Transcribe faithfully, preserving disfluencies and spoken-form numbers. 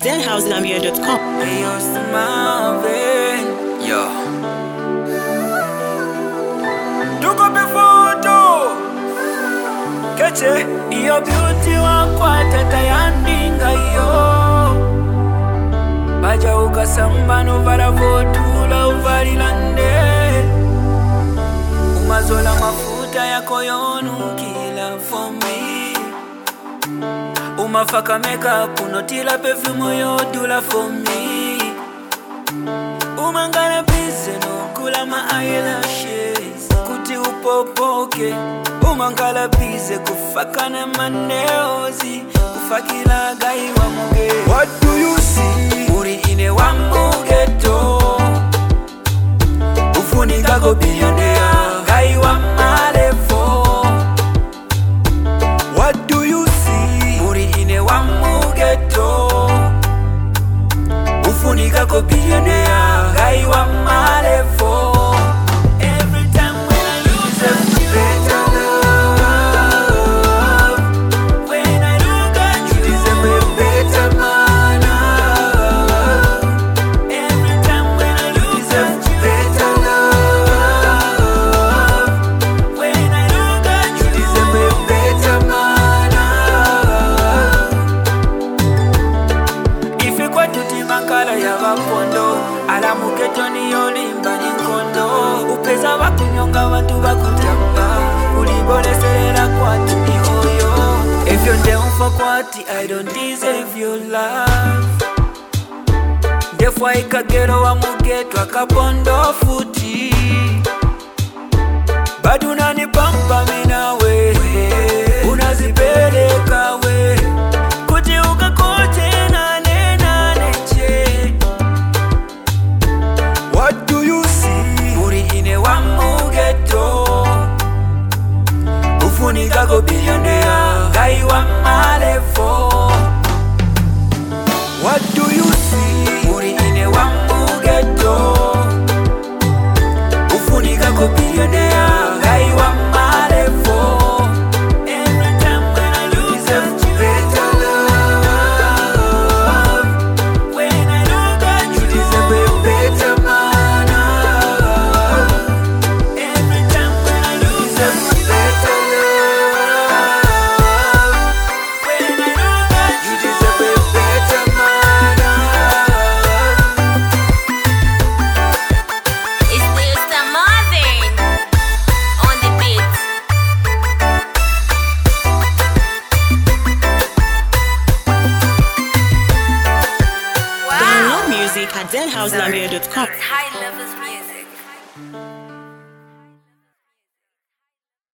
den house gambia dot com. Hey, yo, Marvin. Yo. Took up a photo. Catch it. Your beauty wa kwata tayandinga yo. Baja ukasamba no vara votula uvalilande. Umazola mafuta yako yonukila for me. Umafaka makeup unotila perfume yodula for me. Umangala busy no kula ma eyelashes kuti upopoke. Umangala busy kufaka na maneozi kufakila gai wa muge. What do you see? Uri ine wa mugeto ufunika go billionaire gai wa malevo. What do you see? Uri ine wa mugeto ufunika go billionaire gai wa malevo. Every time when I lose a better love, when I look at you, it's a better man. Every time when I lose a better love, when I look at you, it's a better man. If you quite to Timakala Yavapondo, Alamuketo ni yolimba ni kondo. Upeza wakunyonga watu bakutamba, ulibole serera kwatu ni hoyo. If you're down for kwati, I don't deserve your love. Defwa ikagero wa mugeto akapondo futi. Badu nani pampa minawe, unazipeleka we. Kuti ukakote nane nane che. What do you see? Uri ine wa mugeto ufunika go billionaire gai wa malevo. What do you see? Uri ine wa mugeto ufunika go billionaire gai wa malevo. Every time when I lose a better love, when I look at you, it's a better man. Every time when I lose a better love, when I look at you, it's a better man. It's Mister Marvin on the beat. Wow. Download music at den house gambia dot com. High levels music.